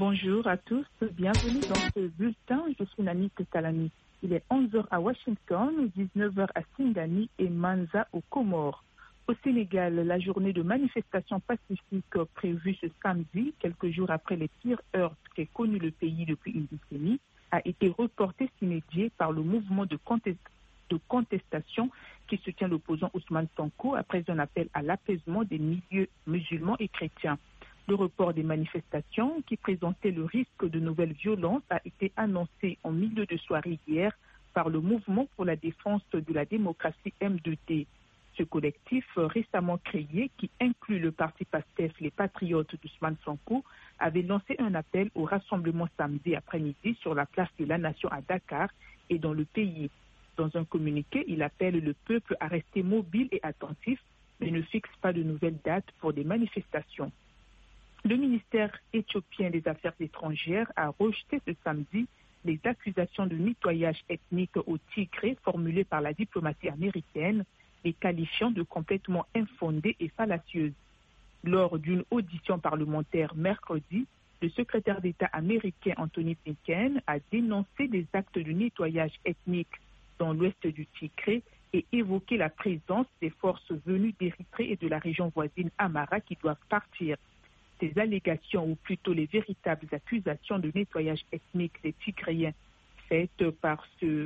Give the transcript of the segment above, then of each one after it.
Bonjour à tous, bienvenue dans ce bulletin. Je suis Nani Talani. Il est 11h à Washington, 19h à Singani et Manza aux Comores. Au Sénégal, la journée de manifestation pacifique prévue ce samedi, quelques jours après les pires heurts qu'ait connu le pays depuis une décennie, a été reportée sine die par le mouvement de contestation qui soutient l'opposant Ousmane Sonko après un appel à l'apaisement des milieux musulmans et chrétiens. Le report des manifestations, qui présentait le risque de nouvelles violences, a été annoncé en milieu de soirée hier par le Mouvement pour la défense de la démocratie M2D. Ce collectif récemment créé, qui inclut le parti PASTEF, les Patriotes d'Ousmane Sonko, avait lancé un appel au rassemblement samedi après-midi sur la place de la Nation à Dakar et dans le pays. Dans un communiqué, il appelle le peuple à rester mobile et attentif, mais ne fixe pas de nouvelles dates pour des manifestations. Le ministère éthiopien des Affaires étrangères a rejeté ce samedi les accusations de nettoyage ethnique au Tigré formulées par la diplomatie américaine, les qualifiant de complètement infondées et fallacieuses. Lors d'une audition parlementaire mercredi, le secrétaire d'État américain Anthony Blinken a dénoncé des actes de nettoyage ethnique dans l'ouest du Tigré et évoqué la présence des forces venues d'Érythrée et de la région voisine Amara qui doivent partir. Ces allégations, ou plutôt les véritables accusations de nettoyage ethnique des Tigréens faites par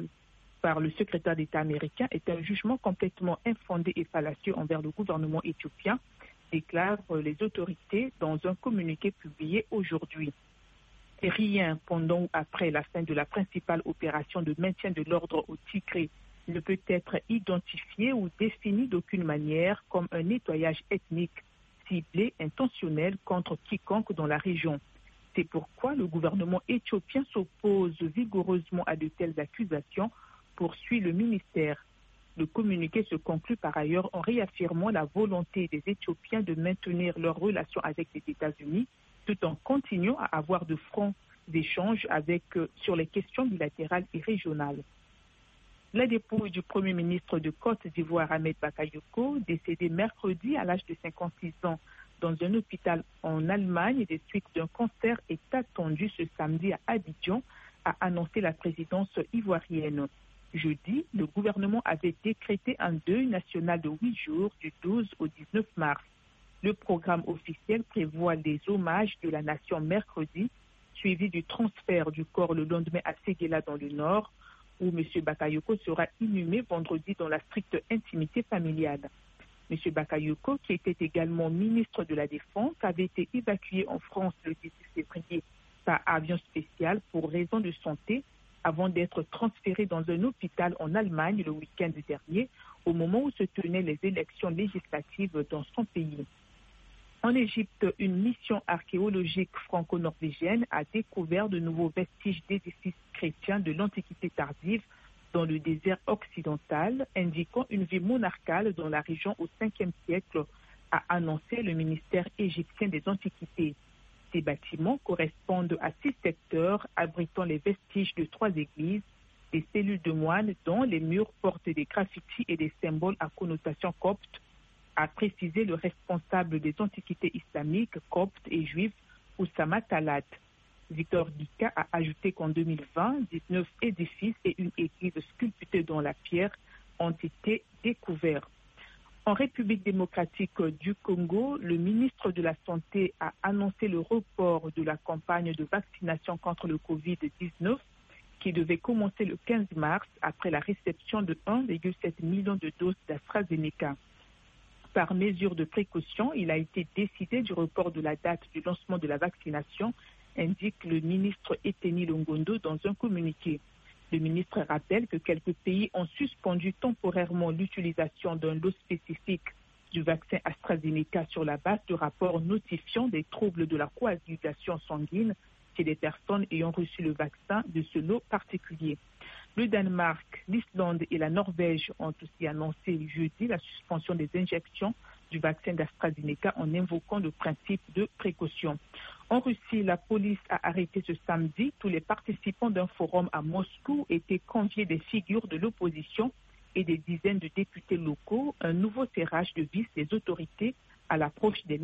le secrétaire d'État américain, est un jugement complètement infondé et fallacieux envers le gouvernement éthiopien, déclarent les autorités dans un communiqué publié aujourd'hui. Et rien pendant ou après la fin de la principale opération de maintien de l'ordre au Tigré ne peut être identifié ou défini d'aucune manière comme un nettoyage ethnique ciblé, intentionnel contre quiconque dans la région. C'est pourquoi le gouvernement éthiopien s'oppose vigoureusement à de telles accusations, poursuit le ministère. Le communiqué se conclut par ailleurs en réaffirmant la volonté des Éthiopiens de maintenir leurs relations avec les États-Unis tout en continuant à avoir de francs échanges sur les questions bilatérales et régionales. La dépouille du Premier ministre de Côte d'Ivoire, Ahmed Bakayoko, décédé mercredi à l'âge de 56 ans dans un hôpital en Allemagne des suites d'un cancer, est attendue ce samedi à Abidjan, a annoncé la présidence ivoirienne. Jeudi, le gouvernement avait décrété un deuil national de 8 jours du 12 au 19 mars. Le programme officiel prévoit les hommages de la nation mercredi, suivi du transfert du corps le lendemain à Séguéla dans le nord, où M. Bakayoko sera inhumé vendredi dans la stricte intimité familiale. M. Bakayoko, qui était également ministre de la Défense, avait été évacué en France le 18 février par avion spécial pour raison de santé avant d'être transféré dans un hôpital en Allemagne le week-end dernier, au moment où se tenaient les élections législatives dans son pays. En Égypte, une mission archéologique franco-norvégienne a découvert de nouveaux vestiges d'édifices chrétiens de l'Antiquité tardive dans le désert occidental, indiquant une vie monarchale dans la région au 5e siècle, a annoncé le ministère égyptien des Antiquités. Ces bâtiments correspondent à 6 secteurs abritant les vestiges de 3 églises, des cellules de moines dont les murs portent des graffitis et des symboles à connotation copte, a précisé le responsable des antiquités islamiques, coptes et juifs, Oussama Talat. Victor Guika a ajouté qu'en 2020, 19 édifices et une église sculptée dans la pierre ont été découverts. En République démocratique du Congo, le ministre de la Santé a annoncé le report de la campagne de vaccination contre le Covid-19 qui devait commencer le 15 mars après la réception de 1,7 million de doses d'AstraZeneca. Par mesure de précaution, il a été décidé du report de la date du lancement de la vaccination, indique le ministre Eteni Longondo dans un communiqué. Le ministre rappelle que quelques pays ont suspendu temporairement l'utilisation d'un lot spécifique du vaccin AstraZeneca sur la base de rapports notifiant des troubles de la coagulation sanguine chez des personnes ayant reçu le vaccin de ce lot particulier. Le Danemark, l'Islande et la Norvège ont aussi annoncé jeudi la suspension des injections du vaccin d'AstraZeneca en invoquant le principe de précaution. En Russie, la police a arrêté ce samedi tous les participants d'un forum à Moscou étaient conviés des figures de l'opposition et des dizaines de députés locaux, un nouveau serrage de vis des autorités à l'approche des